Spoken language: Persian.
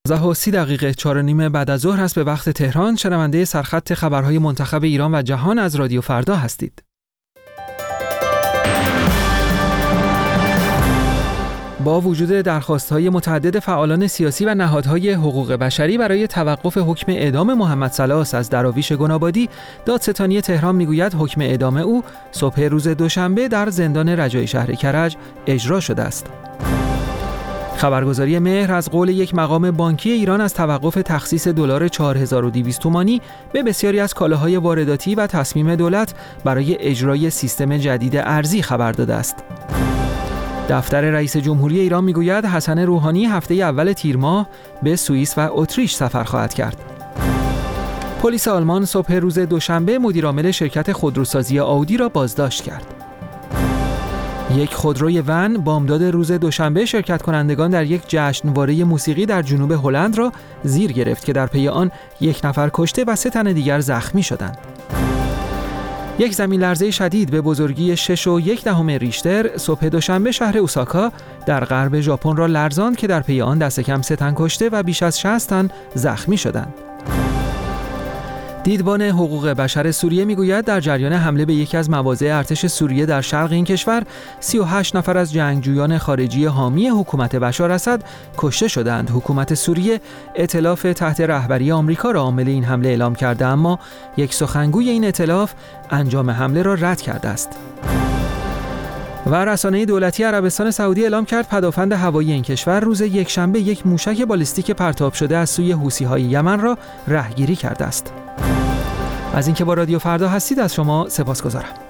10:30 4:30 بعد از ظهر است به وقت تهران. شنونده سرخط خبرهای منتخب ایران و جهان از رادیو فردا هستید. با وجود درخواست‌های متعدد فعالان سیاسی و نهادهای حقوق بشری برای توقف حکم اعدام محمد سلاس از دراویش گنابادی، دادستانی تهران میگوید حکم اعدام او صبح روز دوشنبه در زندان رجایی شهر کرج اجرا شده است. خبرگزاری مهر از قول یک مقام بانکی ایران از توقف تخصیص دلار 4200 تومانی به بسیاری از کالاهای وارداتی و تصمیم دولت برای اجرای سیستم جدید ارزی خبر داده است. دفتر رئیس جمهوری ایران میگوید حسن روحانی هفته اول تیر ماه به سوئیس و اتریش سفر خواهد کرد. پلیس آلمان صبح روز دوشنبه مدیرعامل شرکت خودروسازی آودی را بازداشت کرد. یک خودروی ون بامداد روز دوشنبه شرکت کنندگان در یک جشنواره موسیقی در جنوب هلند را زیر گرفت که در پی آن 1 نفر کشته و 3 تن دیگر زخمی شدند. یک زمین لرزه شدید به بزرگی 6.1 ریشتر صبح دوشنبه شهر اوساکا در غرب ژاپن را لرزاند که در پی آن دست کم 3 تن کشته و بیش از 60 تن زخمی شدند. دیدبان حقوق بشر سوریه میگوید در جریان حمله به یکی از مواضع ارتش سوریه در شرق این کشور 38 نفر از جنگجویان خارجی حامی حکومت بشار اسد کشته شدند. حکومت سوریه ائتلاف تحت رهبری آمریکا را عامل این حمله اعلام کرده، اما یک سخنگوی این ائتلاف انجام حمله را رد کرده است. و رسانه دولتی عربستان سعودی اعلام کرد پدافند هوایی این کشور روز یکشنبه یک موشک بالیستیک پرتاب شده از سوی حوثی‌های یمن را رهگیری کرده است. از اینکه با رادیو فردا هستید از شما سپاسگزارم.